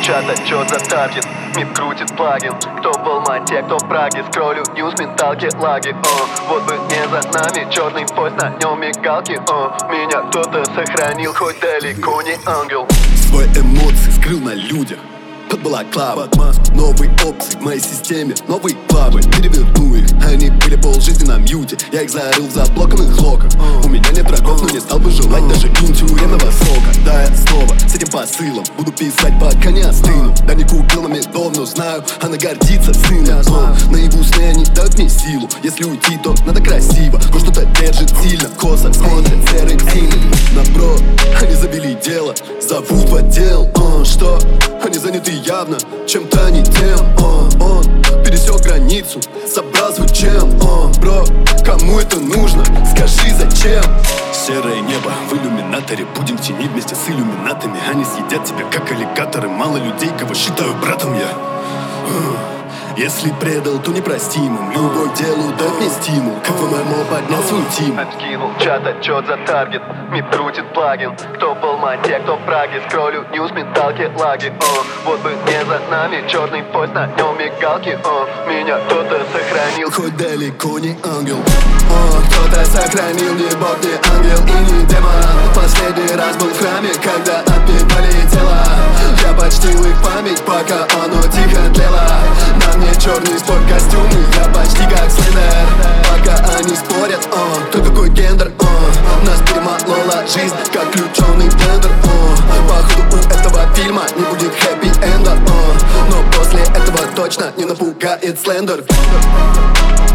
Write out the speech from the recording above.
чата, чё за таргет? Мир крутит плагин. Кто в Алмате, кто в Праге. Скроллю ньюс, менталки, лаги. Вот бы не за нами черный поезд, на нем мигалки. Меня кто-то сохранил, хоть далеко не ангел. Свои эмоции скрыл на людях под балаклавой. Новые опции в моей системе, новые главы. Переверну их, они были полжизни на мьюте. Я их зарыл в заблоканных локах. У меня нет врагов, но не стал бы желать даже тюремного срока. Да, я снова с этим посылом буду писать, пока не остыну. Да не купил на медов, но знаю, она гордится сыном. Наяву сны они дают мне силу. Если уйти, то надо красиво, но что-то держит сильно. Косо смотрят серым синим на бро. Они завели дело, зовут в отдел. Что? Они заняты явно чем-то не тем. Он пересек границу, собрал свой чем. Бро, кому это нужно? Скажи, зачем? Серое небо в иллюминаторе. Будем в тени вместе с иллюминатами. Они съедят тебя, как аллигаторы. Мало людей, кого считаю братом я. Если предал, то непростимым. Любовь делу дает мне стимул. Как в ММО поднял свой тим. Откинул чат, отчет за таргет. Мир крутит плагин. Кто в Алмате, кто в Праге. Скроллю ньюс, менталки, лаги. Вот бы не за нами черный поезд, на нем мигалки. Меня кто-то сохранил, хоть далеко не ангел. Кто-то сохранил, не бог, не ангел и не демон. Последний раз был в храме, когда отбивали тела. Я почтил их память, пока оно тихо тлело. На мне черный спорткостюм, и я почти как Слендер. Пока они спорят, кто такой гендер. Нас перемолола жизнь, как включенный блендер. Походу у этого фильма не будет хэппи-энда. Но после этого точно не напугает Слендер.